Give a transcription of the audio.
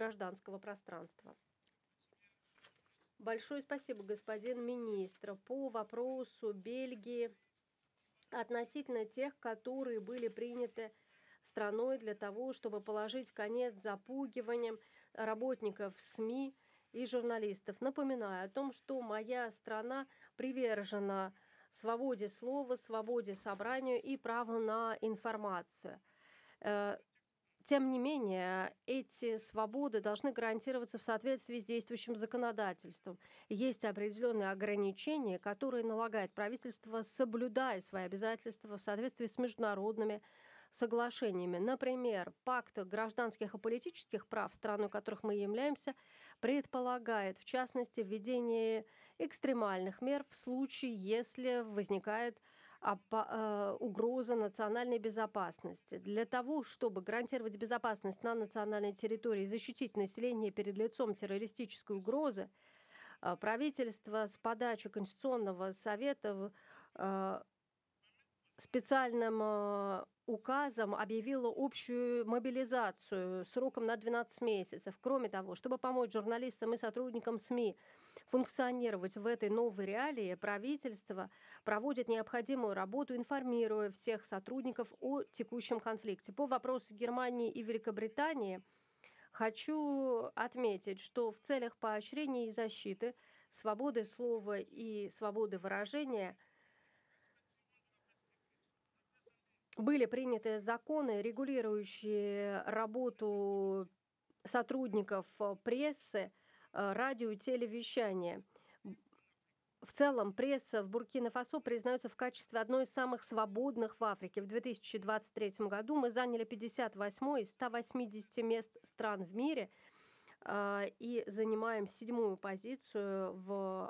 гражданского пространства. Большое спасибо, господин министр. По вопросу Бельгии относительно тех, которые были приняты страной для того, чтобы положить конец запугиваниям работников СМИ и журналистов. Напоминаю о том, что моя страна привержена свободе слова, свободе собрания и праву на информацию. Тем не менее, эти свободы должны гарантироваться в соответствии с действующим законодательством. Есть определенные ограничения, которые налагает правительство, соблюдая свои обязательства в соответствии с международными соглашениями. Например, Пакт гражданских и политических прав, страной которых мы являемся, предполагает, в частности, введение экстремальных мер в случае, если возникает угроза национальной безопасности. Для того, чтобы гарантировать безопасность на национальной территории и защитить население перед лицом террористической угрозы, правительство с подачи Конституционного совета специальным указом объявило общую мобилизацию сроком на 12 месяцев. Кроме того, чтобы помочь журналистам и сотрудникам СМИ функционировать в этой новой реалии, правительство проводит необходимую работу, информируя всех сотрудников о текущем конфликте. По вопросу Германии и Великобритании хочу отметить, что в целях поощрения и защиты свободы слова и свободы выражения были приняты законы, регулирующие работу сотрудников прессы, радио и телевещания. В целом, пресса в Буркина-Фасо признается в качестве одной из самых свободных в Африке. В 2023 году мы заняли 58 из 180 мест стран в мире и занимаем 7-ю позицию в